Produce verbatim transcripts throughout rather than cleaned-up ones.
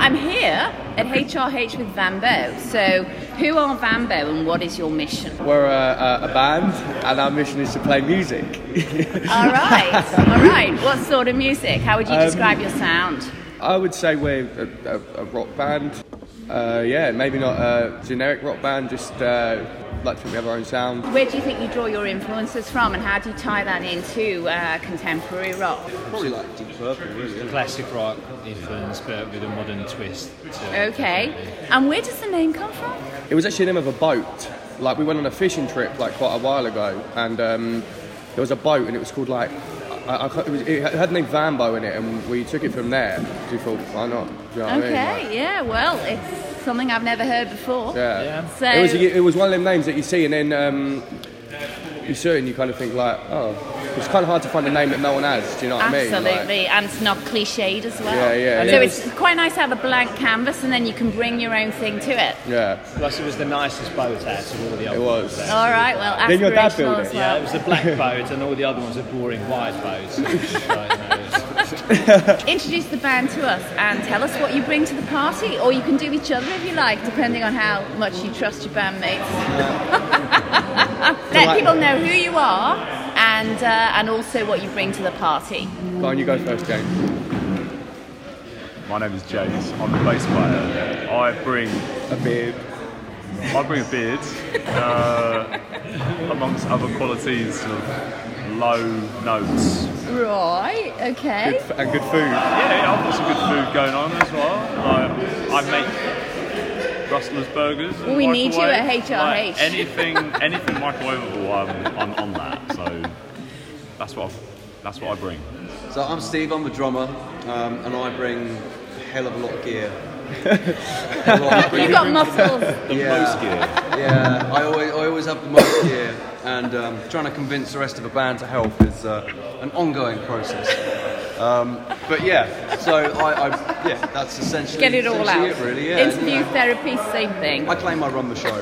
I'm here at H R H with Vambo. So, who are Vambo and what is your mission? We're a, a, a band, and our mission is to play music. All right, all right. What sort of music? How would you describe um, your sound? I would say we're a, a, a rock band. Uh, yeah, maybe not a generic rock band, just uh, like to think we have our own sound. Where do you think you draw your influences from, and how do you tie that into uh, contemporary rock? Probably like Deep Purple, really. Classic rock influence, but with a modern twist. To okay. And where does the name come from? It was actually the name of a boat. Like, we went on a fishing trip like quite a while ago, and um, there was a boat, and it was called like I, I, it, was, it had the name Vambo in it, and we took it from there. We thought, why not? Do you know what okay, I mean? Like, yeah. Well, it's something I've never heard before. Yeah. yeah. So it was it was one of them names that you see, and then um, you see it, and you kind of think like, oh, it's kind of hard to find a name that no one has. Do you know what Absolutely. I mean? Absolutely, like, and it's not cliched as well. Yeah, yeah. So yeah. it's quite nice to have a blank canvas, and then you can bring your own thing to it. Yeah. Plus, it was the nicest boat out of all the other It was. ones. All right, well, Then your dad aspirational built it. as Yeah, well. it was a black boat, and all the other ones are boring white boats. Introduce the band to us and tell us what you bring to the party, or you can do each other if you like, depending on how much you trust your bandmates. Let people know who you are and uh, and also what you bring to the party. Go on, you go first, James. My name is James. I'm the bass player. I bring A beard. I bring a beard, uh, amongst other qualities of low notes. Right, okay. Good f- and good food. Yeah, yeah, I've got some good food going on as well. I, I make Rustler's burgers. Well, we need you microwave. at H R H. Like, anything, anything microwavable, I'm, I'm on that. So that's what I, that's what I bring. So I'm Steve, I'm the drummer, um, and I bring a hell of a lot of gear. A lot of You've got muscles. The Yeah. most gear. Yeah, I always, I always have the most gear, and um, trying to convince the rest of the band to help is uh, an ongoing process. Um, but yeah, so I, I, yeah, that's essentially Get it all essentially out. It, really, yeah. Interview, yeah. therapy, same thing. I claim I run the show.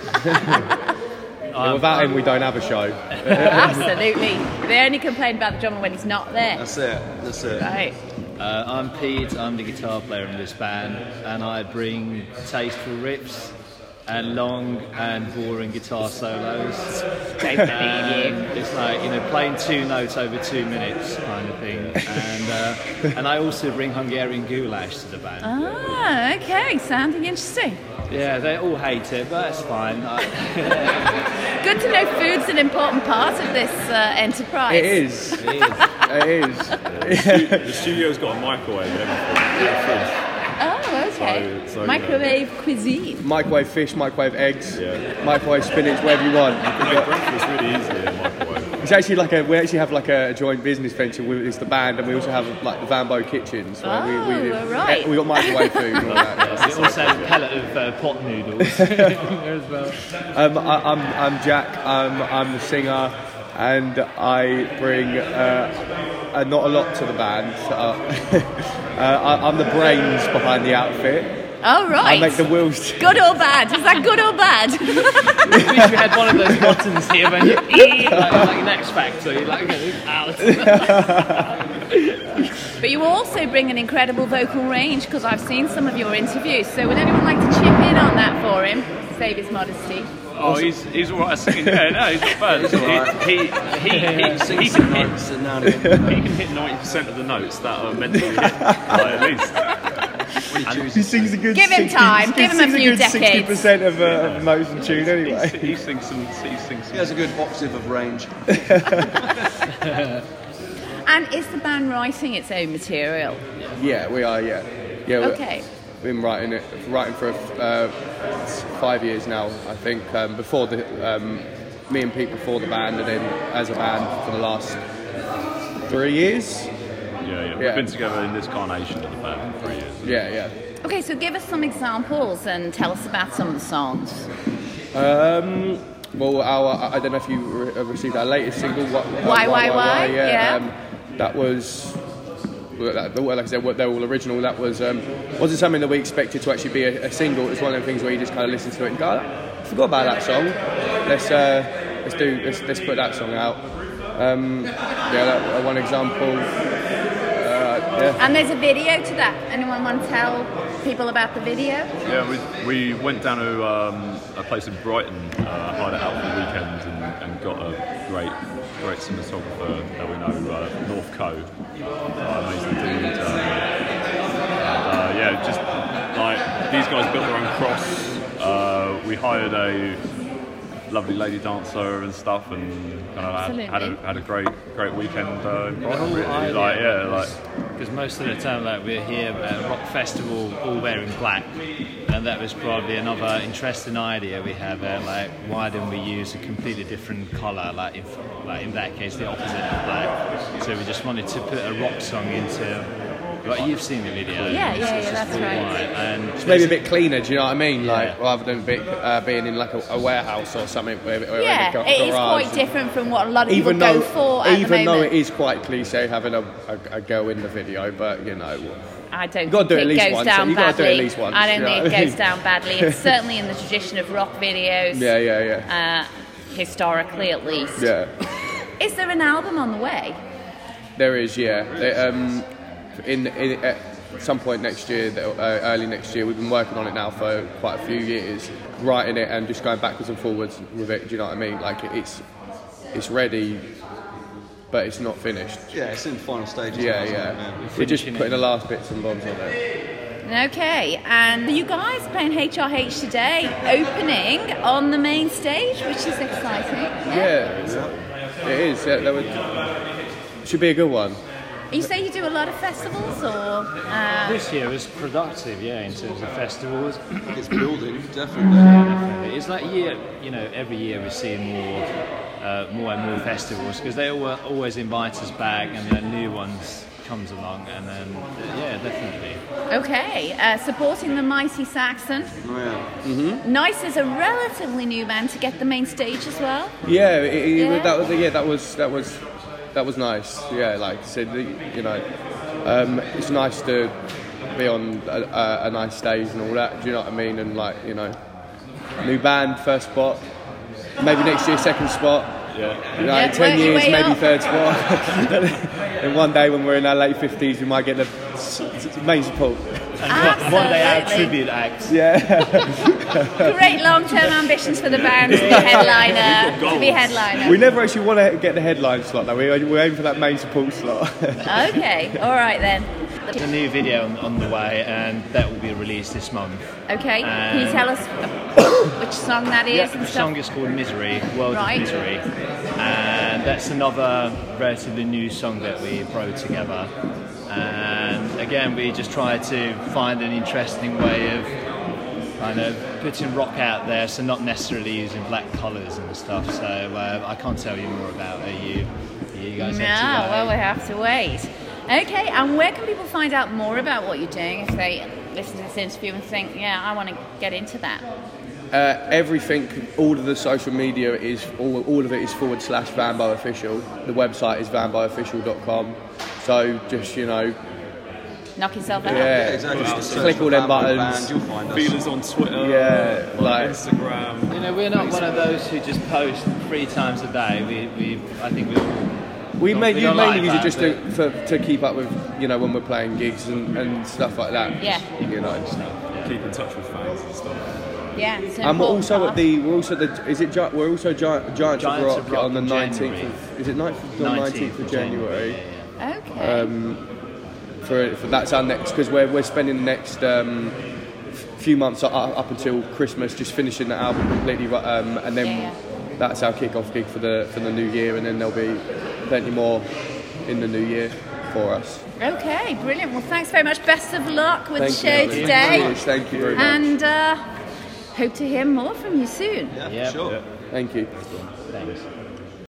Yeah, without him, we don't have a show. Absolutely. They only complain about the drummer when he's not there. That's it. That's it. Right. Uh, I'm Pete, I'm the guitar player in this band, and I bring tasteful riffs and long and boring guitar solos. And it's like, you know, playing two notes over two minutes kind of thing. And uh, and I also bring Hungarian goulash to the band. Ah, okay. Sounding interesting. Yeah, they all hate it, but that's fine. Good to know food's an important part of this uh, enterprise. It is. It is. It is. The studio's got a microwave and everything. Yeah, Oh, okay. So- so, you Microwave cuisine. Microwave fish, microwave eggs, Yeah. microwave spinach, whatever you want. You can make breakfast really easily in a microwave. It's actually like a we actually have like a joint business venture with it's the band, and we also have like the Vambo kitchens. Where Oh, we, we, right. we got microwave food and all that. We also have a pellet of uh, pot noodles there as well. Um, I, I'm I'm Jack. Um, I'm the singer, and I bring uh, uh, not a lot to the band. Uh, uh, I, I'm the brains behind the outfit. Oh, right. I make the wheels. Good or bad? Is that good or bad? I wish we had one of those buttons here when you like, like an X Factor, you like get out. But you also bring an incredible vocal range, because I've seen some of your interviews. So would anyone like to chip in on that for him? Save his modesty. Oh, he's he's all right at singing. Yeah, no, he's not bad. He's all right. He, he, he, he, Sing he some can hit, notes and now and again. he can hit ninety percent of the notes that are meant to be hit, like, at least. What do you choose? He sings a good. Give him sixty, time, he give him a sings few good decades. Sixty percent of uh, of notes and tune anyway. He, he sings some. He sings He some. has a good octave of range. And is the band writing its own material? Yeah, we are. Yeah, yeah. we- Okay. We've been writing it, writing for uh, five years now. I think um, before the um, me and Pete before the band, and then as a band for the last three years. Yeah, yeah. We've Yeah. been together in this carnation of the band for three years. Yeah, yeah. Okay, so give us some examples and tell us about some of the songs. Um, well, our I don't know if you re- received our latest single. Why, Why, Why, Why? Yeah. Um, that was. Well, that- Like I said, they're all original. That was um, wasn't something that we expected to actually be a, a single. It was one of the things where you just kind of listen to it and go, "I forgot about that song. Let's uh, let's do let's, let's put that song out." Um, yeah, that, uh, one example. Uh, Yeah. And there's a video to that. Anyone want to tell people about the video? Yeah, we, we went down to um, a place in Brighton, uh, hired it out for the weekend, and, and got a great, great cinematographer that we know, uh, North Code, uh, amazing dude. Um, and, uh, yeah, just like these guys built their own cross. Uh, we hired a lovely lady dancer and stuff, and kind of had, had a had a great great weekend uh, in Brighton. Really. idea Like yeah, like. Because most of the time, like we're here at a rock festival, all wearing black, and that was probably another interesting idea we have. Uh, like, why didn't we use a completely different colour? Like, if, like in that case, the opposite of black. So we just wanted to put a rock song into. Like you've seen the video. Yeah, it's, yeah, it's yeah, just that's full right. white, and It's maybe a bit cleaner, do you know what I mean? Like Yeah. rather than a bit, uh, being in like a, a warehouse or something. Or in a Yeah, gar- it is garage. quite different from what a lot of Even people though, go for at even the though moment. it is quite cliche having a, a, a girl in the video, but you know, I don't gotta think do it at it least goes once, down you gotta badly. do it at least once, I don't you know think what it I goes mean? down badly. It's certainly in the tradition of rock videos, yeah, yeah, yeah, uh, historically at least. yeah. Is there an album on the way? There is, yeah. They, um, in, in at some point next year, uh, early next year, we've been working on it now for quite a few years, writing it and just going backwards and forwards with it. Do you know what I mean? Like it's it's ready, but it's not finished. Yeah, it's in the final stages. Yeah, now, isn't it? yeah. We're just putting the last bits and bobs on it. Okay, and you guys are playing H R H today, opening on the main stage, which is exciting. Yeah, it is. Yeah, that would should be a good one. You say you do a lot of festivals, or uh, this year was productive, yeah, in terms of festivals. It's building, definitely. Definitely. It's like year, you know, every year we're seeing more, uh, more and more festivals because they al- always invite us back, and then new ones comes along, and then yeah, definitely. okay, uh, supporting the Mighty Saxon. Oh, yeah. Nice is a relatively new band to get the main stage as well. Yeah, it, it, Yeah. that was yeah, that was that was that was nice. Yeah, like I said, the- you know, um, it's nice to be on a, a, a nice stage and all that. Do you know what I mean? And like, you know, new band, first spot, maybe next year second spot. Yeah. You know, Yeah, in ten work your years, way maybe up. third spot. And one day when we're in our late fifties, we might get the s- s- main support. And one day our Absolutely. tribute acts. Yeah. Great long-term ambitions for the band to be headliner. To be headliner. We never actually want to get the headline slot though. We, we aim for that main support slot. Okay, all right then. There's a new video on, on the way, and that will be released this month. Okay, can you Um, tell us which song that is Yeah, and the stuff? song is called Misery, World Right. of Misery, and that's another relatively new song that we wrote together. And again, we just tried to find an interesting way of kind of putting rock out there, so not necessarily using black colours and stuff. So uh, I can't tell you more about it. You, you guys No, have to. well, Uh, we have to wait. Okay, and where can people find out more about what you're doing if they listen to this interview and think, yeah, I want to get into that? Uh, everything, all of the social media is all, all of it is forward slash Vanbo Official. The website is vanbo official dot com. So just you know, Knock yourself out. yeah, Exactly. just Just search click for all them Vanbo buttons. Band, you'll find us. Feelers on Twitter, Yeah, on like- Instagram. You know, we're not one of those who just post three times a day. We, we I think we all. We don't- may, we you don't mainly like use that, it just to, but- for, to keep up with, you know, when we're playing gigs and, and stuff like that. Yeah. You know. Keep in touch with fans and stuff. Yeah, it's an And we're important also part. at the, we're also the, is it, Gi- we're also Giant, Giants, Giants of Rock, of Rock on the in nineteenth January. of, is it nineteenth or nineteenth of January? Yeah, yeah. Okay. Um, for, for that's our next, because we're, we're spending the next um, f- few months up, up until Christmas just finishing the album completely, ru- um, and then Yeah, that's our kick-off gig for the for the new year, and then there'll be plenty more in the new year for us. Okay, brilliant. Well, thanks very much. Best of luck with Thank the show you. today. Cheers, thank you very much. And uh, hope to hear more from you soon. Yeah, Yeah. sure. Yeah. Thank you. Thanks.